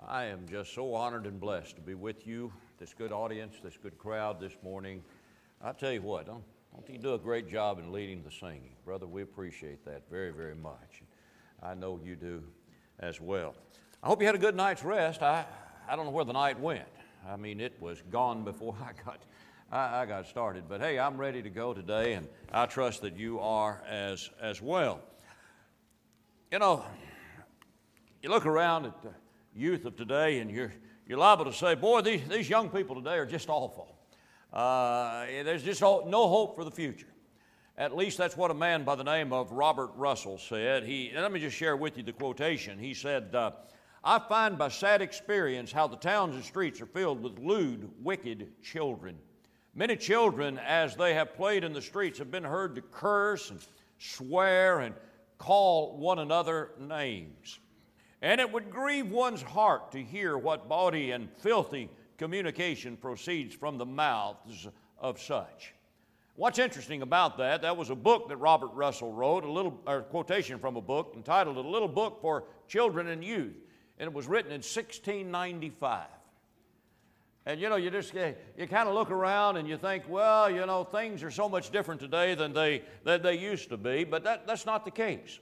I am just so honored and blessed to be with you, this good audience, this good crowd this morning. I tell you what, don't you do a great job in leading the singing? Brother, we appreciate that very, very much. I know you do as well. I hope you had a good night's rest. I don't know where the night went. I mean, it was gone before I got started. But hey, I'm ready to go today, and I trust that you are as well. You know, you look around at the youth of today, and you're liable to say, boy, these young people today are just awful. There's just no hope for the future. At least that's what a man by the name of Robert Russell said. And let me just share with you the quotation. He said, I find by sad experience how the towns and streets are filled with lewd, wicked children. Many children, as they have played in the streets, have been heard to curse and swear and call one another names. And it would grieve one's heart to hear what bawdy and filthy communication proceeds from the mouths of such. What's interesting about that was a book that Robert Russell wrote, a quotation from a book entitled A Little Book for Children and Youth, and it was written in 1695. And you kind of look around and you think, well, things are so much different today than they used to be, but that's not the case.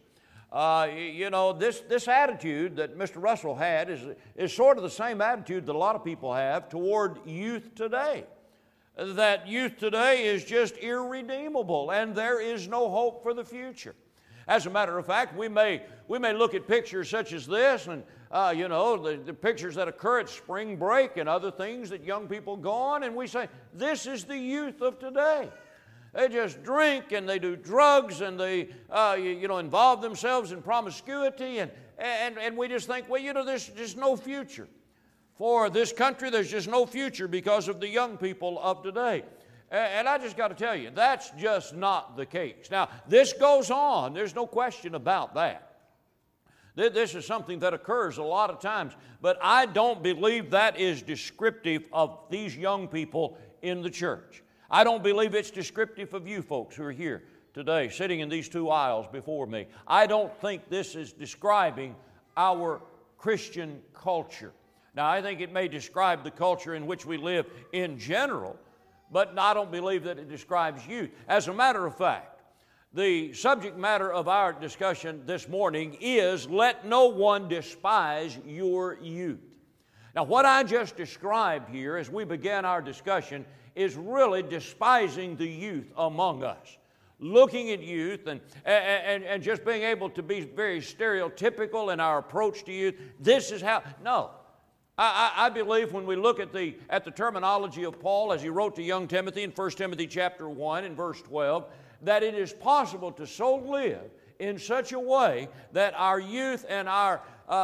This attitude that Mr. Russell had is sort of the same attitude that a lot of people have toward youth today. That youth today is just irredeemable, and there is no hope for the future. As a matter of fact, we may look at pictures such as this, and the pictures that occur at spring break and other things that young people go on, and we say, this is the youth of today. They just drink and they do drugs and they involve themselves in promiscuity, and we just think, well, there's just no future for this country. There's just no future because of the young people of today. And I just got to tell you, that's just not the case. Now, this goes on. There's no question about that. This is something that occurs a lot of times, but I don't believe that is descriptive of these young people in the church. I don't believe it's descriptive of you folks who are here today, sitting in these two aisles before me. I don't think this is describing our Christian culture. Now, I think it may describe the culture in which we live in general, but I don't believe that it describes youth. As a matter of fact, the subject matter of our discussion this morning is, let no one despise your youth. Now, what I just described here as we began our discussion is really despising the youth among us. Looking at youth and just being able to be very stereotypical in our approach to youth. This is how, no. I believe when we look at the terminology of Paul as he wrote to young Timothy in 1 Timothy chapter 1 and verse 12, that it is possible to so live in such a way that our youth and our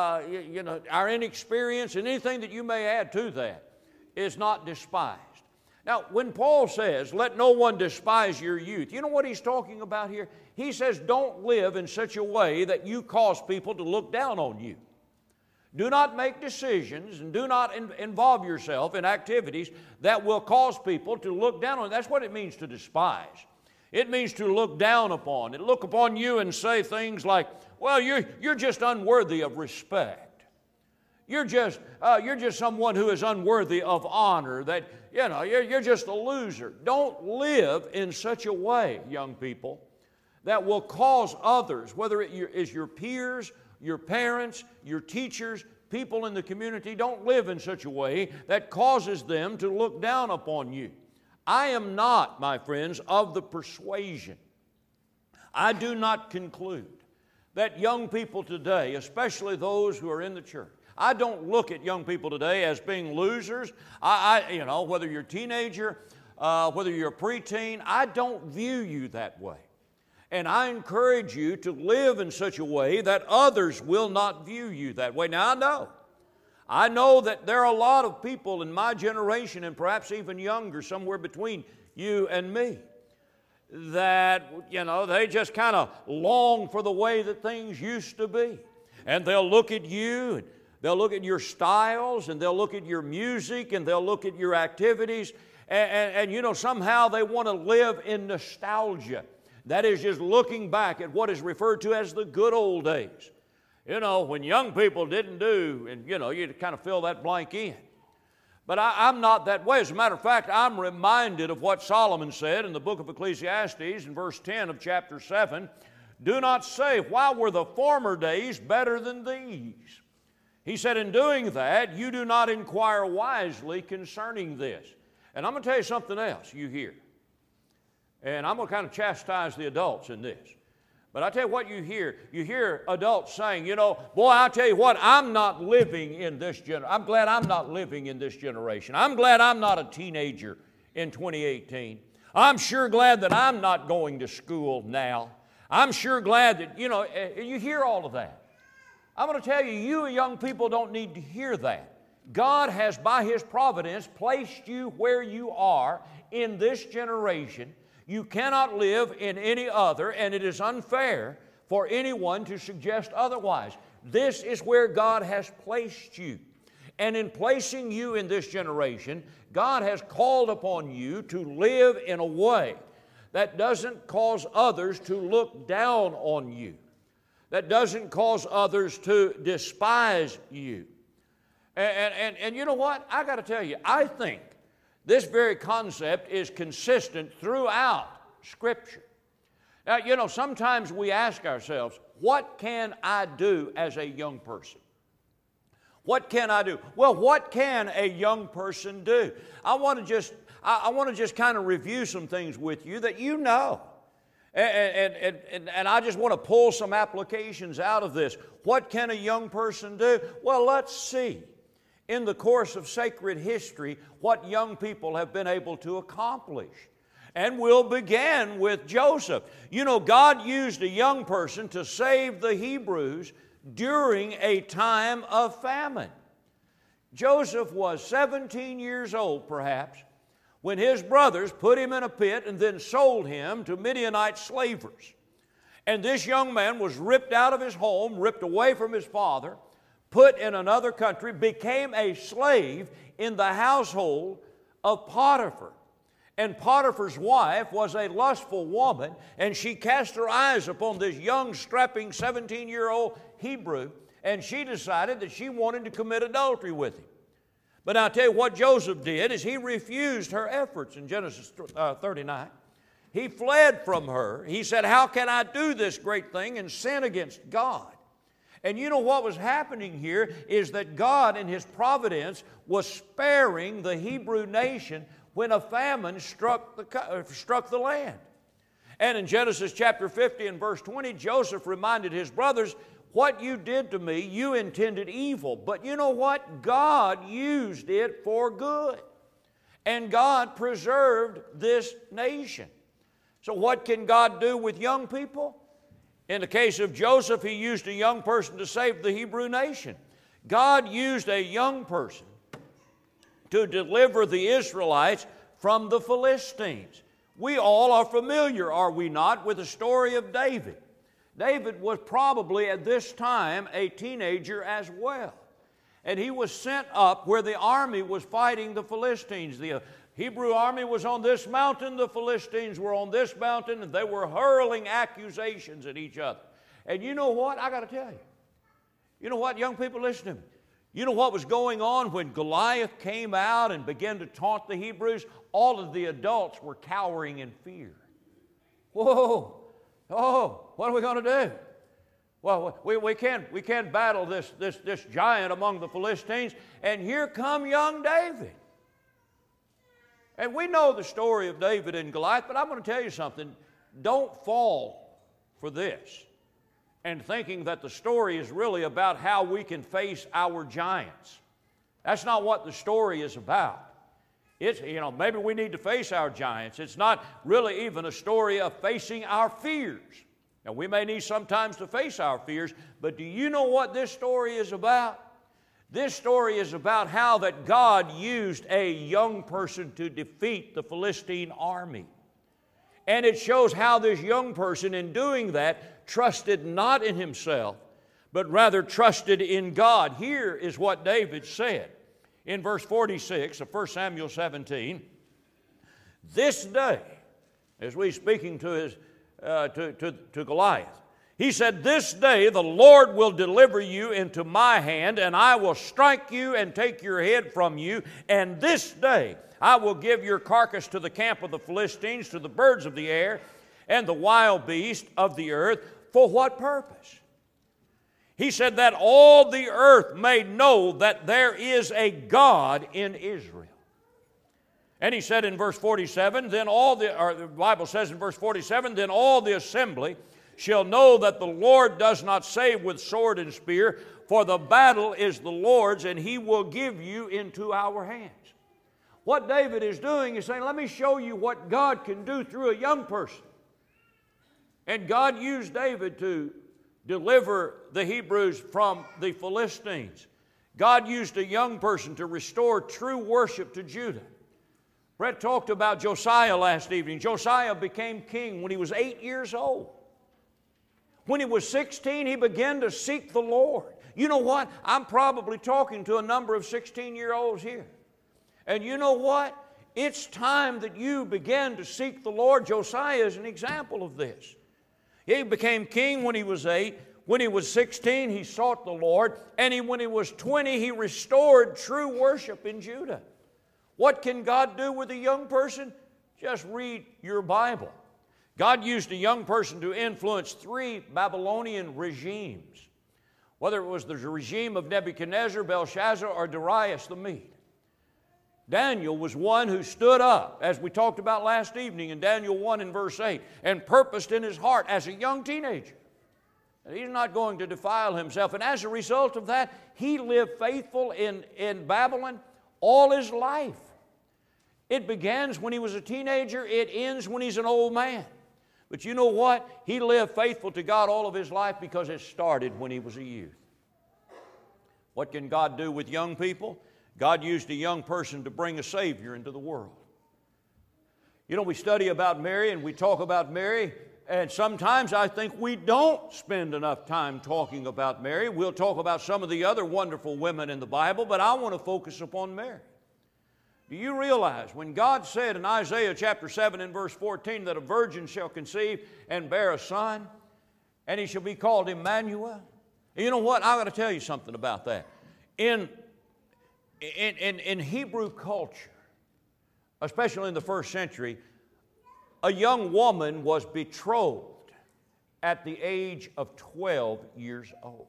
inexperience and anything that you may add to that is not despised. Now, when Paul says, let no one despise your youth, you know what he's talking about here? He says, don't live in such a way that you cause people to look down on you. Do not make decisions and do not involve yourself in activities that will cause people to look down on you. That's what it means to despise. It means to look down upon. It look upon you and say things like, well, you're just unworthy of respect. You're just someone who is unworthy of honor, that, you're just a loser. Don't live in such a way, young people, that will cause others, whether it is your peers, your parents, your teachers, people in the community, don't live in such a way that causes them to look down upon you. I am not, my friends, of the persuasion. I do not conclude that young people today, especially those who are in the church, I don't look at young people today as being losers. Whether you're a teenager, whether you're a preteen, I don't view you that way. And I encourage you to live in such a way that others will not view you that way. Now, I know that there are a lot of people in my generation, and perhaps even younger, somewhere between you and me, that, they just kind of long for the way that things used to be. And they'll look at you, and they'll look at your styles, and they'll look at your music, and they'll look at your activities, and somehow they want to live in nostalgia. That is just looking back at what is referred to as the good old days. You know, when young people didn't do, and you know, you kind of fill that blank in. But I'm not that way. As a matter of fact, I'm reminded of what Solomon said in the book of Ecclesiastes in verse 10 of chapter 7. Do not say, why were the former days better than these? He said, in doing that, you do not inquire wisely concerning this. And I'm going to tell you something else you hear. And I'm going to kind of chastise the adults in this. But I tell you what you hear. You hear adults saying, you know, boy, I tell you what, I'm not living in this generation. I'm glad I'm not living in this generation. I'm glad I'm not a teenager in 2018. I'm sure glad that I'm not going to school now. I'm sure glad that, you know, you hear all of that. I'm going to tell you, you young people don't need to hear that. God has, by His providence, placed you where you are in this generation. You cannot live in any other, and it is unfair for anyone to suggest otherwise. This is where God has placed you. And in placing you in this generation, God has called upon you to live in a way that doesn't cause others to look down on you, that doesn't cause others to despise you. And you know what? I got to tell you, I think this very concept is consistent throughout Scripture. Now, you know, sometimes we ask ourselves, what can I do as a young person? What can I do? Well, what can a young person do? I want to just kind of review some things with you that you know. And I just want to pull some applications out of this. What can a young person do? Well, let's see in the course of sacred history what young people have been able to accomplish. And we'll begin with Joseph. You know, God used a young person to save the Hebrews during a time of famine. Joseph was 17 years old, perhaps, when his brothers put him in a pit and then sold him to Midianite slavers. And this young man was ripped out of his home, ripped away from his father, put in another country, became a slave in the household of Potiphar. And Potiphar's wife was a lustful woman, and she cast her eyes upon this young, strapping 17-year-old Hebrew, and she decided that she wanted to commit adultery with him. But I'll tell you what Joseph did is he refused her efforts in Genesis 39. He fled from her. He said, how can I do this great thing and sin against God? And you know what was happening here is that God in His providence was sparing the Hebrew nation when a famine struck the land. And in Genesis chapter 50 and verse 20, Joseph reminded his brothers, what you did to me, you intended evil. But you know what? God used it for good. And God preserved this nation. So what can God do with young people? In the case of Joseph, He used a young person to save the Hebrew nation. God used a young person to deliver the Israelites from the Philistines. We all are familiar, are we not, with the story of David. David was probably at this time a teenager as well. And he was sent up where the army was fighting the Philistines. The Hebrew army was on this mountain, the Philistines were on this mountain, and they were hurling accusations at each other. And you know what? I got to tell you. You know what, young people, listen to me. You know what was going on when Goliath came out and began to taunt the Hebrews? All of the adults were cowering in fear. Whoa, oh, what are we going to do? Well, we can't battle this giant among the Philistines. And here come young David. And we know the story of David and Goliath, but I'm going to tell you something. Don't fall for this and thinking that the story is really about how we can face our giants. That's not what the story is about. It's, you know, maybe we need to face our giants. It's not really even a story of facing our fears. Now, we may need sometimes to face our fears, but do you know what this story is about? This story is about how that God used a young person to defeat the Philistine army. And it shows how this young person, in doing that, trusted not in himself, but rather trusted in God. Here is what David said in verse 46 of 1 Samuel 17. This day, as we're speaking to Goliath, He said, "This day the Lord will deliver you into my hand, and I will strike you and take your head from you. And this day I will give your carcass to the camp of the Philistines, to the birds of the air, and the wild beasts of the earth." For what purpose? He said that all the earth may know that there is a God in Israel. And he said in verse 47, the Bible says in verse 47, "Then all the assembly shall know that the Lord does not save with sword and spear, for the battle is the Lord's, and He will give you into our hands." What David is doing is saying, let me show you what God can do through a young person. And God used David to deliver the Hebrews from the Philistines. God used a young person to restore true worship to Judah. Brett talked about Josiah last evening. Josiah became king when he was 8 years old. When he was 16, he began to seek the Lord. You know what? I'm probably talking to a number of 16-year-olds here. And you know what? It's time that you begin to seek the Lord. Josiah is an example of this. He became king when he was 8. When he was 16, he sought the Lord. And when he was 20, he restored true worship in Judah. What can God do with a young person? Just read your Bible. God used a young person to influence 3 Babylonian regimes, whether it was the regime of Nebuchadnezzar, Belshazzar, or Darius the Mede. Daniel was one who stood up, as we talked about last evening in Daniel 1 and verse 8, and purposed in his heart as a young teenager that he's not going to defile himself. And as a result of that, he lived faithful in Babylon all his life. It begins when he was a teenager. It ends when he's an old man. But you know what? He lived faithful to God all of his life because it started when he was a youth. What can God do with young people? God used a young person to bring a Savior into the world. You know, we study about Mary and we talk about Mary, and sometimes I think we don't spend enough time talking about Mary. We'll talk about some of the other wonderful women in the Bible, but I want to focus upon Mary. Do you realize when God said in Isaiah chapter 7 and verse 14 that a virgin shall conceive and bear a son, and he shall be called Emmanuel? You know what? I've got to tell you something about that. In Hebrew culture, especially in the first century, a young woman was betrothed at the age of 12 years old.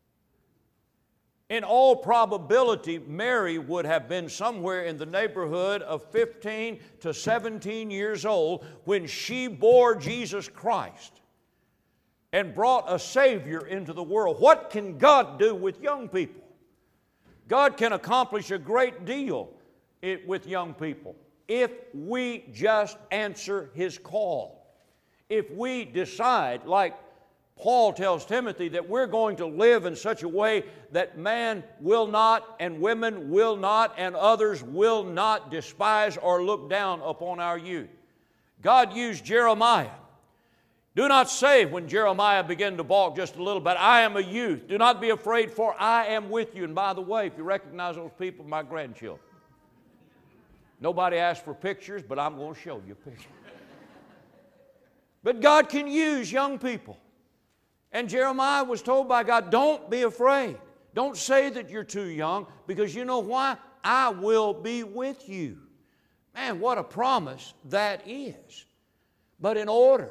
In all probability, Mary would have been somewhere in the neighborhood of 15 to 17 years old when she bore Jesus Christ and brought a Savior into the world. What can God do with young people? God can accomplish a great deal with young people if we just answer His call. If we decide, like Paul tells Timothy, that we're going to live in such a way that man will not and women will not and others will not despise or look down upon our youth. God used Jeremiah. Do not say when Jeremiah began to balk just a little bit, "I am a youth. Do not be afraid, for I am with you." And by the way, if you recognize those people, my grandchildren. Nobody asked for pictures, but I'm going to show you a picture. But God can use young people. And Jeremiah was told by God, don't be afraid. Don't say that you're too young, because you know why? I will be with you. Man, what a promise that is. But in order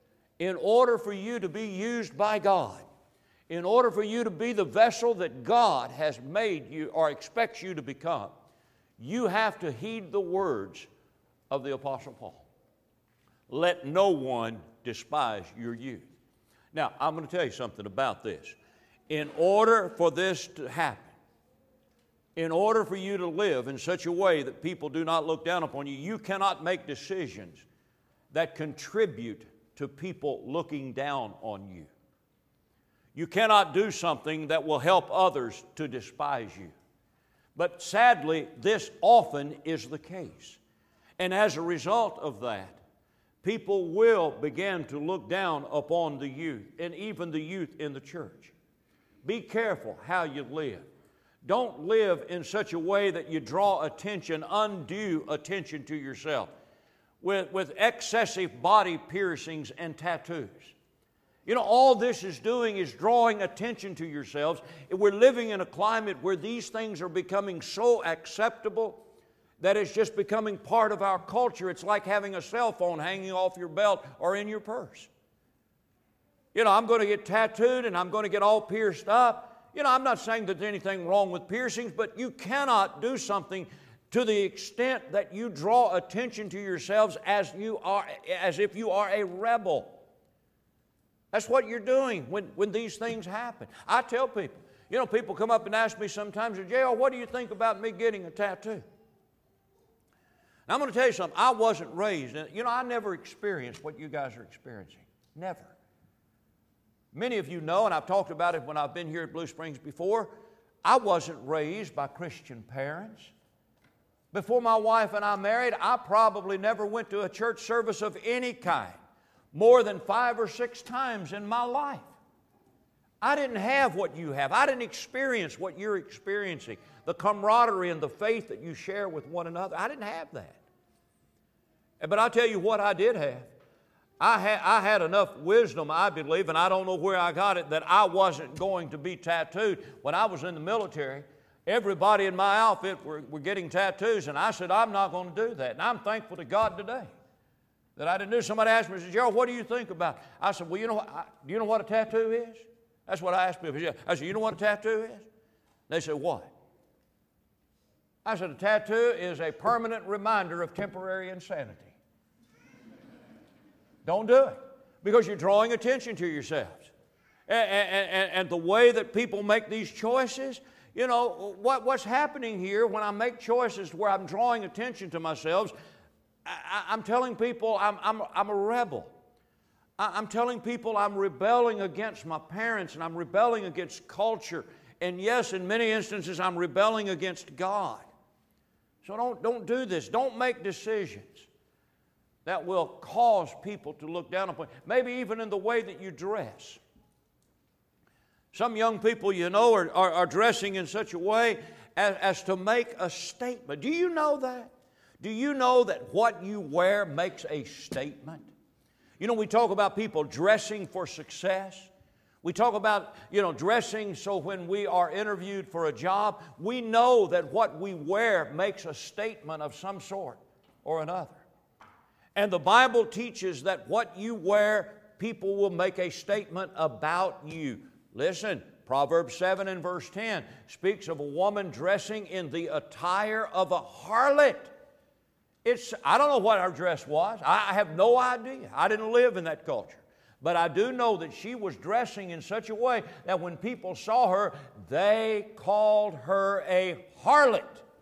for you to be used by God, in order for you to be the vessel that God has made you or expects you to become, you have to heed the words of the Apostle Paul. Let no one despise your youth. Now, I'm going to tell you something about this. In order for this to happen, in order for you to live in such a way that people do not look down upon you, you cannot make decisions that contribute to people looking down on you. You cannot do something that will help others to despise you. But sadly, this often is the case. And as a result of that, people will begin to look down upon the youth, and even the youth in the church. Be careful how you live. Don't live in such a way that you draw attention, undue attention to yourself, with excessive body piercings and tattoos. You know, all this is doing is drawing attention to yourselves. We're living in a climate where these things are becoming so acceptable that it's just becoming part of our culture. It's like having a cell phone hanging off your belt or in your purse. You know, I'm going to get tattooed and I'm going to get all pierced up. You know, I'm not saying that there's anything wrong with piercings, but you cannot do something to the extent that you draw attention to yourselves as if you are a rebel. That's what you're doing when these things happen. I tell people, you know, people come up and ask me sometimes, J.R., what do you think about me getting a tattoo? Now, I'm going to tell you something. I wasn't raised, you know, I never experienced what you guys are experiencing. Never. Many of you know, and I've talked about it when I've been here at Blue Springs before, I wasn't raised by Christian parents. Before my wife and I married, I probably never went to a church service of any kind more than 5 or 6 times in my life. I didn't have what you have. I didn't experience what you're experiencing, the camaraderie and the faith that you share with one another. I didn't have that. But I'll tell you what I did have. I had enough wisdom, I believe, and I don't know where I got it, that I wasn't going to be tattooed. When I was in the military, everybody in my outfit were getting tattoos, and I said, I'm not going to do that. And I'm thankful to God today that I didn't do. Somebody asked me, Gerald, what do you think about it? I said, well, do you know what a tattoo is? That's what I asked people. I said, you know what a tattoo is? They said, what? I said, a tattoo is a permanent reminder of temporary insanity. Don't do it, because you're drawing attention to yourselves. And the way that people make these choices, you know, what's happening here when I make choices where I'm drawing attention to myself, I'm telling people I'm a rebel. I'm telling people I'm rebelling against my parents, and I'm rebelling against culture. And yes, in many instances, I'm rebelling against God. So don't do this. Don't make decisions that will cause people to look down upon you. Maybe even in the way that you dress. Some young people, you know, are dressing in such a way as to make a statement. Do you know that? Do you know that what you wear makes a statement? You know, we talk about people dressing for success. We talk about, you know, dressing so when we are interviewed for a job, we know that what we wear makes a statement of some sort or another. And the Bible teaches that what you wear, people will make a statement about you. Listen, Proverbs 7 and verse 10 speaks of a woman dressing in the attire of a harlot. I don't know what her dress was. I have no idea. I didn't live in that culture. But I do know that she was dressing in such a way that when people saw her, they called her a harlot.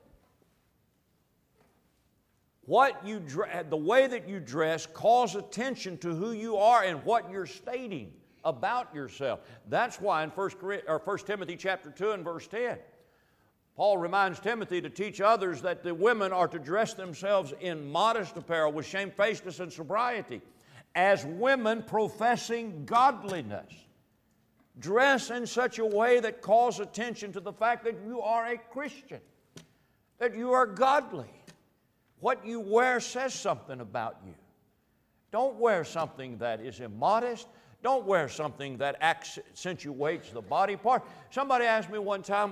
The way that you dress calls attention to who you are and what you're stating about yourself. That's why in 1 Timothy chapter 2 and verse 10, Paul reminds Timothy to teach others that the women are to dress themselves in modest apparel with shamefacedness and sobriety, as women professing godliness. Dress in such a way that calls attention to the fact that you are a Christian, that you are godly. What you wear says something about you. Don't wear something that is immodest. Don't wear something that accentuates the body part. Somebody asked me one time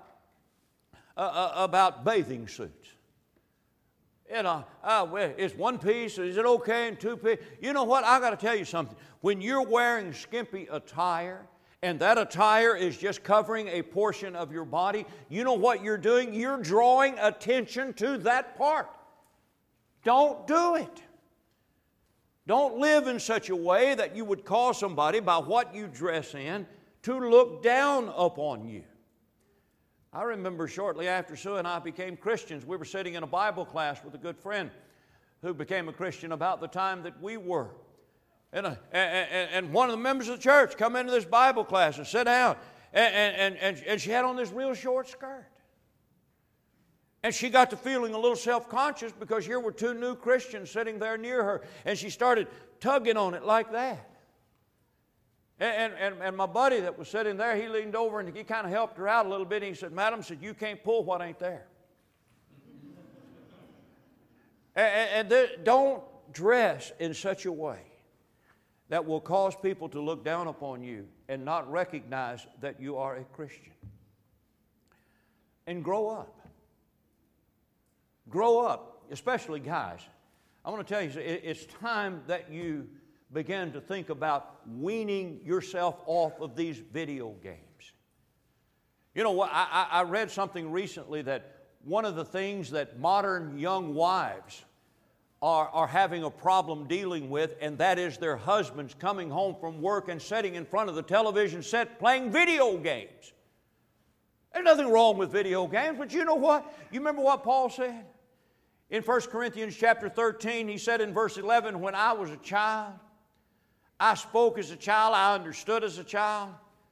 about bathing suits. You know, is one piece, is it okay in 2 piece? You know what, I got to tell you something. When you're wearing skimpy attire, and that attire is just covering a portion of your body, you know what you're doing? You're drawing attention to that part. Don't do it. Don't live in such a way that you would cause somebody, by what you dress in, to look down upon you. I remember shortly after Sue and I became Christians, we were sitting in a Bible class with a good friend who became a Christian about the time that we were. And one of the members of the church come into this Bible class and sit down, and she had on this real short skirt. And she got to feeling a little self-conscious because here were 2 new Christians sitting there near her, and she started tugging on it like that. And my buddy that was sitting there, he leaned over and he kind of helped her out a little bit. And he said, "Madam," said, "you can't pull what ain't there." Don't dress in such a way that will cause people to look down upon you and not recognize that you are a Christian. And grow up. Grow up, especially guys. I want to tell you, it's time that you begin to think about weaning yourself off of these video games. You know what? I read something recently that one of the things that modern young wives are having a problem dealing with, and that is their husbands coming home from work and sitting in front of the television set playing video games. There's nothing wrong with video games, but you know what? You remember what Paul said? In 1 Corinthians chapter 13, he said in verse 11, when I was a child, I spoke as a child, I understood as a child.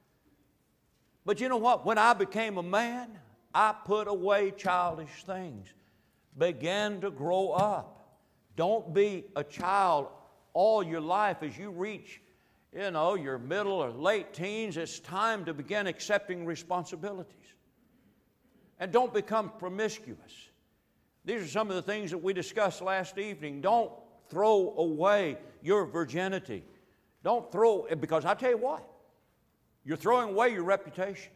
But you know what? When I became a man, I put away childish things, began to grow up. Don't be a child all your life. As you reach, your middle or late teens, it's time to begin accepting responsibilities. And don't become promiscuous. These are some of the things that we discussed last evening. Don't throw away your virginity. Because I tell you what, you're throwing away your reputation.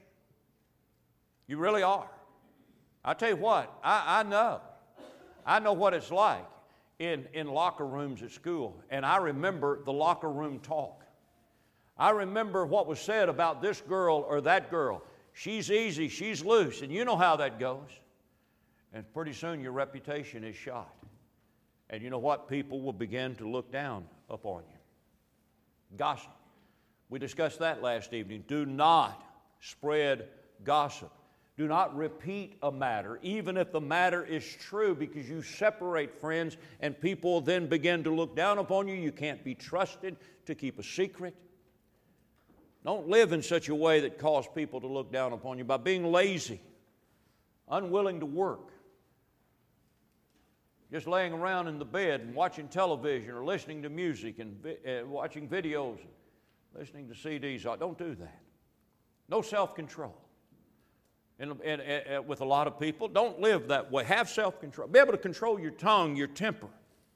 You really are. I tell you what, I know what it's like in locker rooms at school. And I remember the locker room talk. I remember what was said about this girl or that girl. She's easy, she's loose, and you know how that goes. And pretty soon your reputation is shot. And you know what? People will begin to look down upon you. Gossip. We discussed that last evening. Do not spread gossip. Do not repeat a matter, even if the matter is true, because you separate friends and people then begin to look down upon you. You can't be trusted to keep a secret. Don't live in such a way that causes people to look down upon you by being lazy, unwilling to work, just laying around in the bed and watching television or listening to music and watching videos, listening to CDs. Don't do that. No self-control. And with a lot of people, don't live that way. Have self-control. Be able to control your tongue, your temper.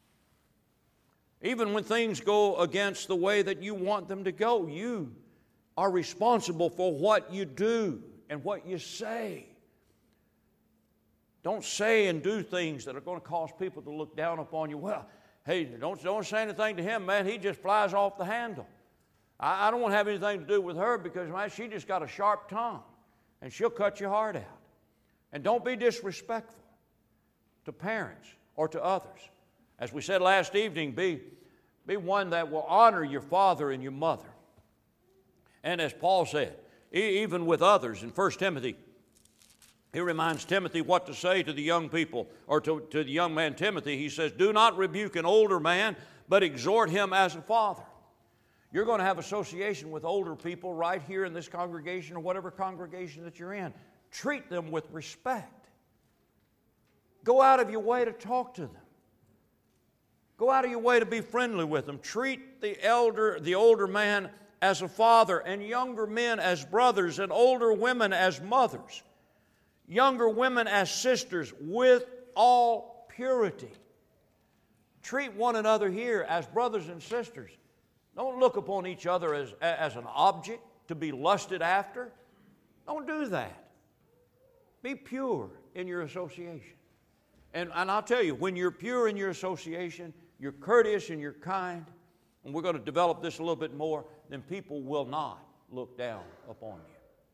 Even when things go against the way that you want them to go, you are responsible for what you do and what you say. Don't say and do things that are going to cause people to look down upon you. Well, hey, don't say anything to him, man. He just flies off the handle. I don't want to have anything to do with her because, man, she just got a sharp tongue, and she'll cut your heart out. And don't be disrespectful to parents or to others. As we said last evening, be one that will honor your father and your mother. And as Paul said, even with others in 1 Timothy, he reminds Timothy what to say to the young people, or to the young man Timothy. He says, do not rebuke an older man, but exhort him as a father. You're going to have association with older people right here in this congregation or whatever congregation that you're in. Treat them with respect. Go out of your way to talk to them. Go out of your way to be friendly with them. Treat the older man as a father, and younger men as brothers, and older women as mothers. Younger women as sisters with all purity. Treat one another here as brothers and sisters. Don't look upon each other as an object to be lusted after. Don't do that. Be pure in your association. And I'll tell you, when you're pure in your association, you're courteous and you're kind, and we're going to develop this a little bit more, then people will not look down upon you.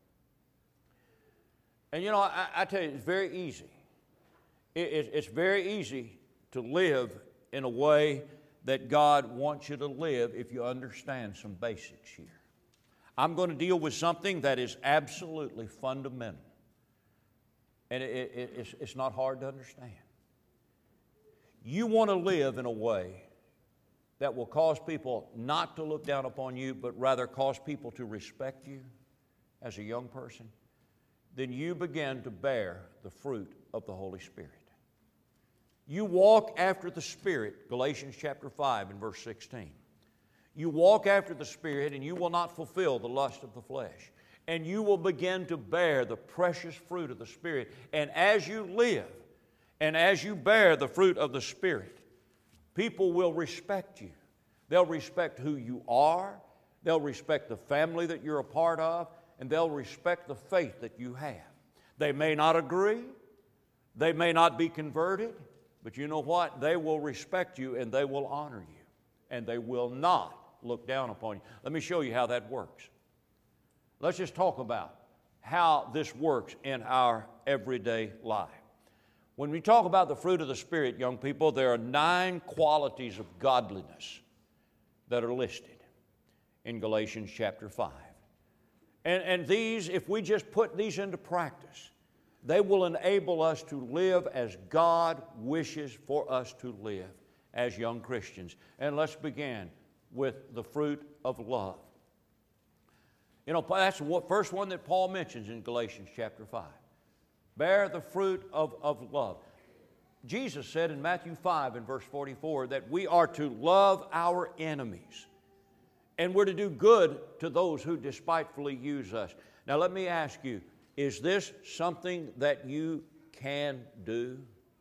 And you know, I tell you, it's very easy. It's very easy to live in a way that God wants you to live if you understand some basics here. I'm going to deal with something that is absolutely fundamental. And it's not hard to understand. You want to live in a way that will cause people not to look down upon you, but rather cause people to respect you as a young person, then you begin to bear the fruit of the Holy Spirit. You walk after the Spirit, Galatians chapter 5 and verse 16. You walk after the Spirit and you will not fulfill the lust of the flesh. And you will begin to bear the precious fruit of the Spirit. And as you live and as you bear the fruit of the Spirit, people will respect you. They'll respect who you are. They'll respect the family that you're a part of. And they'll respect the faith that you have. They may not agree. They may not be converted. But you know what? They will respect you and they will honor you. And they will not look down upon you. Let me show you how that works. Let's just talk about how this works in our everyday life. When we talk about the fruit of the Spirit, young people, there are 9 qualities of godliness that are listed in Galatians chapter 5. And these, if we just put these into practice, they will enable us to live as God wishes for us to live as young Christians. And let's begin with the fruit of love. You know, that's the first one that Paul mentions in Galatians chapter 5. Bear the fruit of love. Jesus said in Matthew 5 and verse 44 that we are to love our enemies. And we're to do good to those who despitefully use us. Now let me ask you, is this something that you can do?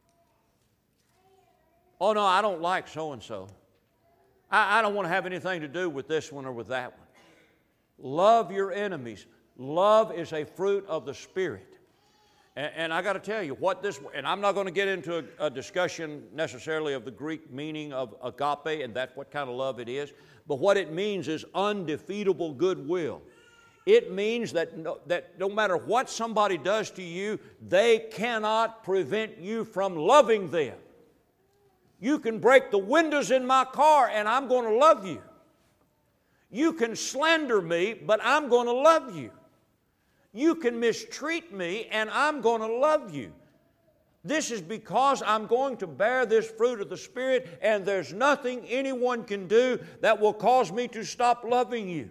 Oh no, I don't like so-and-so. I don't want to have anything to do with this one or with that one. Love your enemies. Love is a fruit of the Spirit. And I got to tell you what this, and I'm not going to get into a discussion necessarily of the Greek meaning of agape and that's what kind of love it is, but what it means is undefeatable goodwill. It means that no matter what somebody does to you, they cannot prevent you from loving them. You can break the windows in my car and I'm going to love you. You can slander me, but I'm going to love you. You can mistreat me and I'm going to love you. This is because I'm going to bear this fruit of the Spirit and there's nothing anyone can do that will cause me to stop loving you.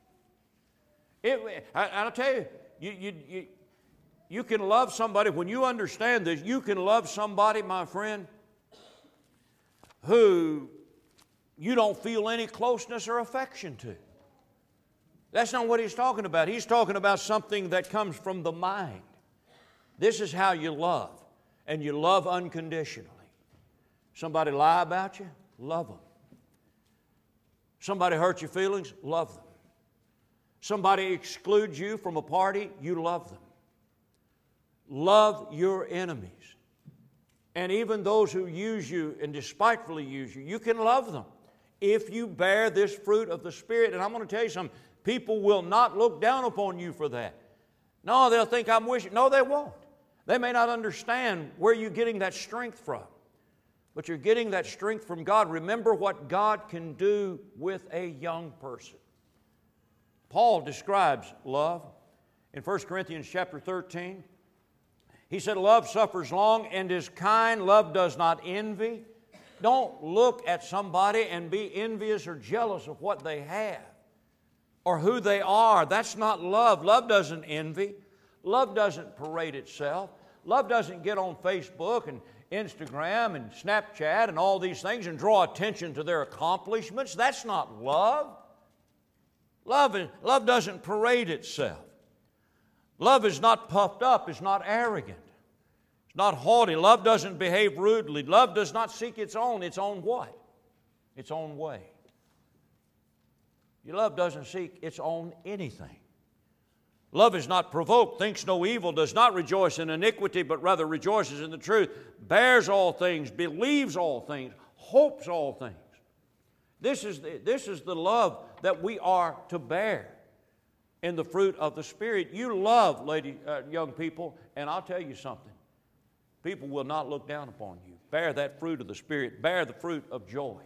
I'll tell you, you can love somebody, when you understand this, you can love somebody, my friend, who you don't feel any closeness or affection to. That's not what he's talking about. He's talking about something that comes from the mind. This is how you love, and you love unconditionally. Somebody lie about you, love them. Somebody hurt your feelings, love them. Somebody excludes you from a party, you love them. Love your enemies. And even those who use you and despitefully use you, you can love them if you bear this fruit of the Spirit. And I'm going to tell you something. People will not look down upon you for that. No, they'll think I'm wishing. No, they won't. They may not understand where you're getting that strength from. But you're getting that strength from God. Remember what God can do with a young person. Paul describes love in 1 Corinthians chapter 13. He said, love suffers long and is kind. Love does not envy. Don't look at somebody and be envious or jealous of what they have or who they are. That's not love. Love doesn't envy. Love doesn't parade itself. Love doesn't get on Facebook and Instagram and Snapchat and all these things and draw attention to their accomplishments. That's not love. Love doesn't parade itself. Love is not puffed up. It's not arrogant. It's not haughty. Love doesn't behave rudely. Love does not seek its own what? Its own way. Your love doesn't seek its own anything. Love is not provoked, thinks no evil, does not rejoice in iniquity, but rather rejoices in the truth, bears all things, believes all things, hopes all things. This is the love that we are to bear in the fruit of the Spirit. You love, young people, and I'll tell you something. People will not look down upon you. Bear that fruit of the Spirit. Bear the fruit of joy.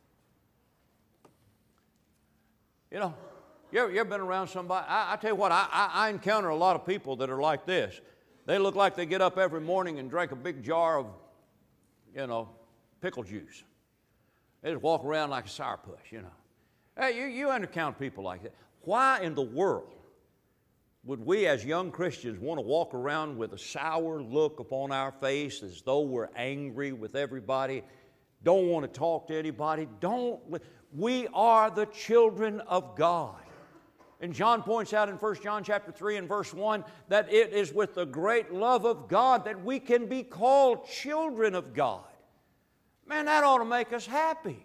You know, you ever been around somebody? I tell you what, I encounter a lot of people that are like this. They look like they get up every morning and drink a big jar of, pickle juice. They just walk around like a sourpuss, Hey, you encounter people like that. Why in the world would we as young Christians want to walk around with a sour look upon our face as though we're angry with everybody, don't want to talk to anybody? We are the children of God. And John points out in 1 John chapter 3 and verse 1 that it is with the great love of God that we can be called children of God. Man, that ought to make us happy.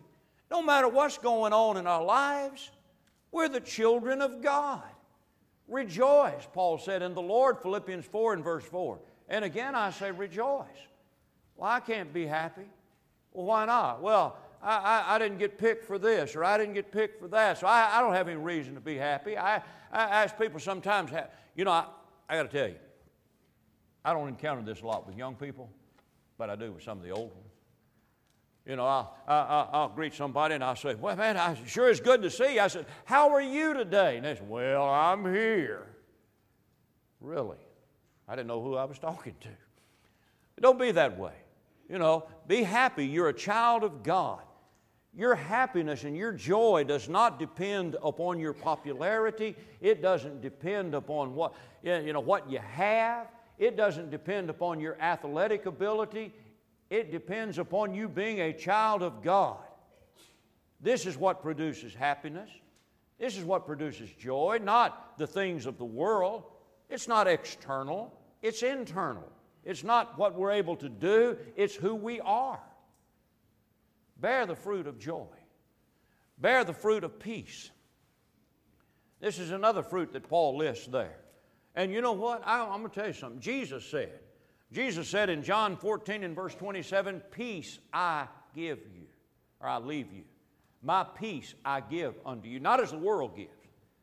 No matter what's going on in our lives, we're the children of God. Rejoice, Paul said in the Lord, Philippians 4 and verse 4. And again I say rejoice. Well, I can't be happy. Well, why not? Well, I didn't get picked for this, or I didn't get picked for that, so I don't have any reason to be happy. I ask people sometimes, you know, I got to tell you, I don't encounter this a lot with young people, but I do with some of the old ones. You know, I'll greet somebody and I'll say, well, man, sure it's good to see you. I said, how are you today? And they said, well, I'm here. Really? I didn't know who I was talking to. Don't be that way. You know, be happy. You're a child of God. Your happiness and your joy does not depend upon your popularity. It doesn't depend upon what you have. It doesn't depend upon your athletic ability. It depends upon you being a child of God. This is what produces happiness. This is what produces joy, not the things of the world. It's not external, it's internal. It's not what we're able to do, it's who we are. Bear the fruit of joy. Bear the fruit of peace. This is another fruit that Paul lists there. And you know what? I'm going to tell you something. Jesus said in John 14 and verse 27, peace I give you, or I leave you. My peace I give unto you, not as the world gives.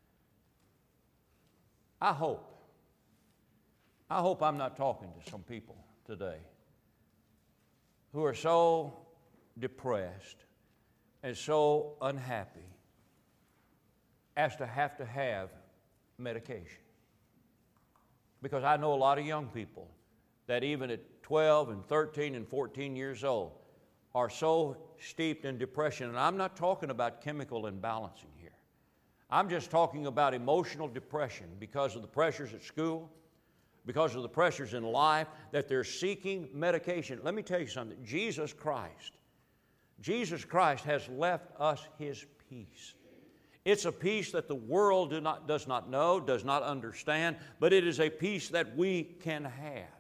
I hope I'm not talking to some people today who are so depressed and so unhappy as to have medication. Because I know a lot of young people that even at 12 and 13 and 14 years old are so steeped in depression. And I'm not talking about chemical imbalancing here. I'm just talking about emotional depression because of the pressures at school, because of the pressures in life, that they're seeking medication. Let me tell you something. Jesus Christ has left us His peace. It's a peace that the world does not know, does not understand, but it is a peace that we can have.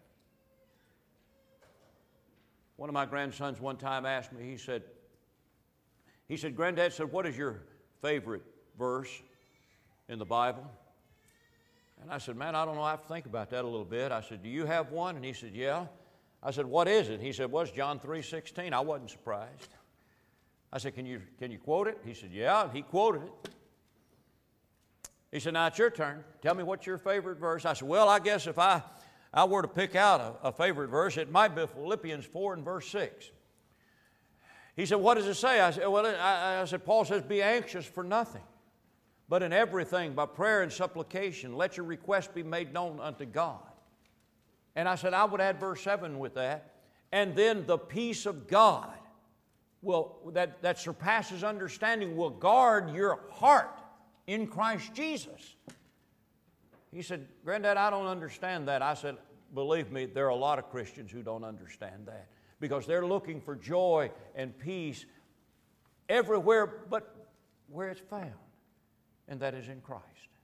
One of my grandsons one time asked me, he said, Granddad said, what is your favorite verse in the Bible? And I said, man, I don't know. I have to think about that a little bit. I said, do you have one? And he said, yeah. I said, what is it? He said, well, it's John 3:16. I wasn't surprised. I said, can you quote it? He said, yeah. And he quoted it. He said, now it's your turn. Tell me what's your favorite verse. I said, well, I guess if I were to pick out a favorite verse, it might be Philippians 4 and verse 6. He said, what does it say? I said, well, I said, Paul says, be anxious for nothing, but in everything, by prayer and supplication, let your requests be made known unto God. And I said, I would add verse 7 with that. And then the peace of God that surpasses understanding will guard your heart in Christ Jesus. He said, Granddad, I don't understand that. I said, believe me, there are a lot of Christians who don't understand that because they're looking for joy and peace everywhere but where it's found, and that is in Christ.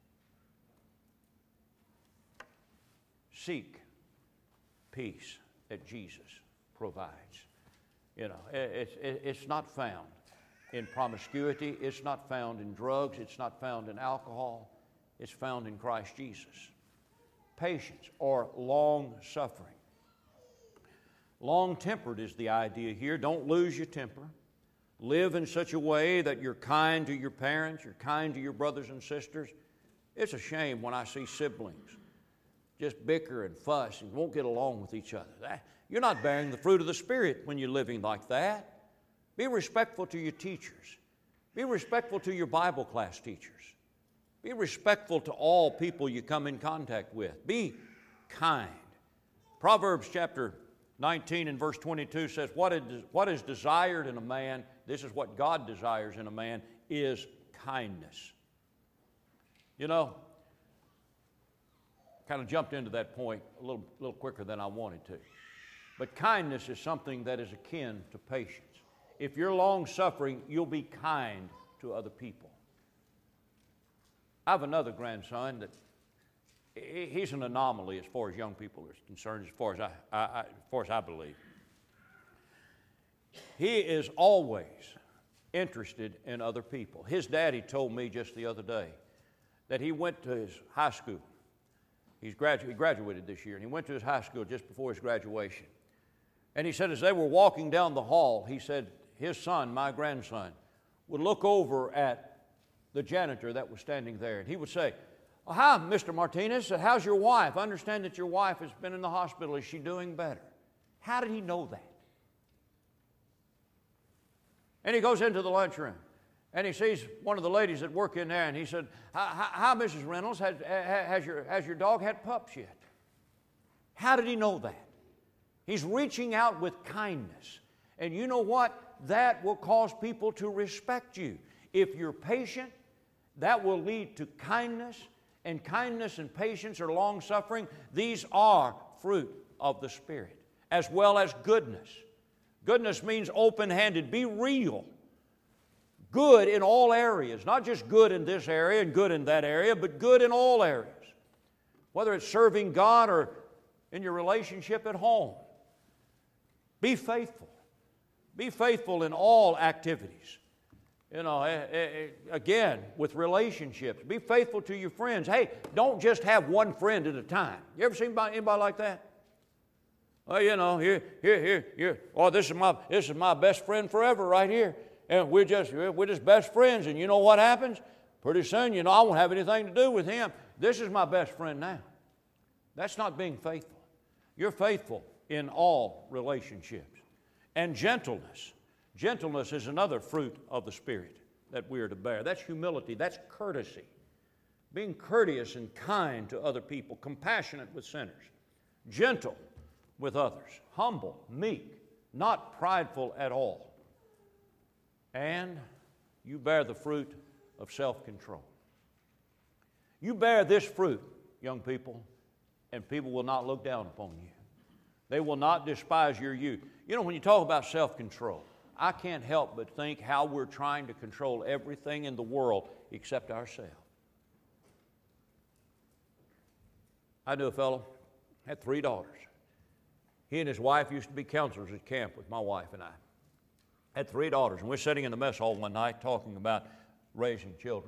Seek peace that Jesus provides. You know, it's not found in promiscuity. It's not found in drugs. It's not found in alcohol. It's found in Christ Jesus. Patience or long-suffering. Long-tempered is the idea here. Don't lose your temper. Live in such a way that you're kind to your parents, you're kind to your brothers and sisters. It's a shame when I see siblings just bicker and fuss and won't get along with each other. You're not bearing the fruit of the Spirit when you're living like that. Be respectful to your teachers. Be respectful to your Bible class teachers. Be respectful to all people you come in contact with. Be kind. Proverbs chapter 19 and verse 22 says, what is desired in a man, this is what God desires in a man, is kindness. You know, kind of jumped into that point a little quicker than I wanted to. But kindness is something that is akin to patience. If you're long-suffering, you'll be kind to other people. I have another grandson that he's an anomaly as far as young people are concerned, as far as I believe. He is always interested in other people. His daddy told me just the other day that he went to his high school. He graduated this year, and he went to his high school just before his graduation. And he said as they were walking down the hall, he said his son, my grandson, would look over at the janitor that was standing there, and he would say, "Oh, hi, Mr. Martinez. How's your wife? I understand that your wife has been in the hospital. Is she doing better?" How did he know that? And he goes into the lunchroom, and he sees one of the ladies that work in there, and he said, "Hi, Mrs. Reynolds. Has your dog had pups yet?" How did he know that? He's reaching out with kindness. And you know what? That will cause people to respect you. If you're patient, that will lead to kindness, and kindness and patience or long-suffering. These are fruit of the Spirit, as well as goodness. Goodness means open-handed. Be real. Good in all areas, not just good in this area and good in that area, but good in all areas. Whether it's serving God or in your relationship at home. Be faithful. Be faithful in all activities. You know, again, with relationships. Be faithful to your friends. Hey, don't just have one friend at a time. You ever seen anybody like that? Well, you know, here. Oh, this is my best friend forever right here. And we're just best friends. And you know what happens? Pretty soon, you know, I won't have anything to do with him. This is my best friend now. That's not being faithful. You're faithful in all relationships. And gentleness. Gentleness is another fruit of the Spirit that we are to bear. That's humility. That's courtesy. Being courteous and kind to other people. Compassionate with sinners. Gentle with others. Humble, meek, not prideful at all. And you bear the fruit of self-control. You bear this fruit, young people, and people will not look down upon you. They will not despise your youth. You know, when you talk about self-control, I can't help but think how we're trying to control everything in the world except ourselves. I knew a fellow, had 3 daughters. He and his wife used to be counselors at camp with my wife and I. Had 3 daughters, and we're sitting in the mess hall one night talking about raising children.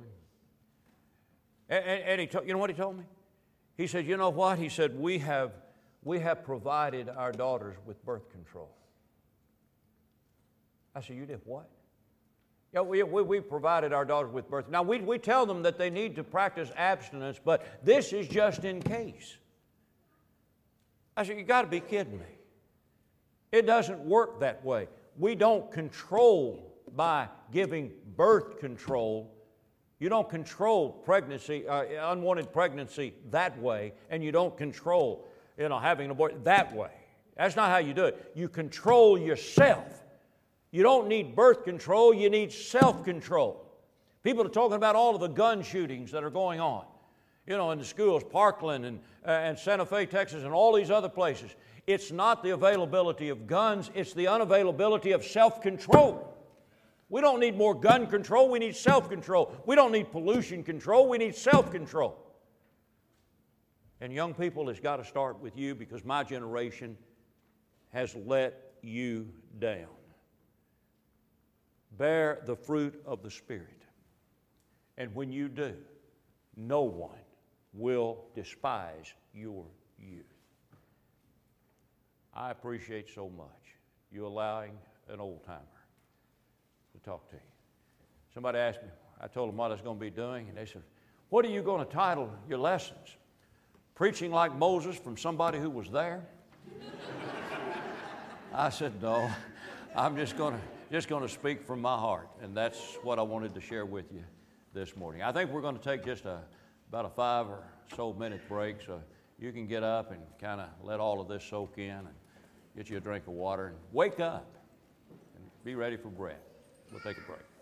And you know what he told me? He said, "You know what?" He said, we have provided our daughters with birth control." I said, "You did what?" "Yeah, we provided our daughters with birth. Now, we tell them that they need to practice abstinence, but this is just in case." I said, "You got to be kidding me. It doesn't work that way. We don't control by giving birth control. You don't control pregnancy, unwanted pregnancy that way, and you don't control, having an abortion that way. That's not how you do it. You control yourself. You don't need birth control, you need self-control. People are talking about all of the gun shootings that are going on, in the schools, Parkland and Santa Fe, Texas, and all these other places. It's not the availability of guns, it's the unavailability of self-control. We don't need more gun control, we need self-control. We don't need pollution control, we need self-control. And young people, it's got to start with you, because my generation has let you down. Bear the fruit of the Spirit. And when you do, no one will despise your youth. I appreciate so much you allowing an old-timer to talk to you. Somebody asked me, I told them what I was going to be doing, and they said, "What are you going to title your lessons? Preaching like Moses from somebody who was there?" I said, "No, I'm just going to speak from my heart," and that's what I wanted to share with you this morning. I think we're going to take just about a 5 or so minute break, so you can get up and kind of let all of this soak in and get you a drink of water and wake up and be ready for bread. We'll take a break.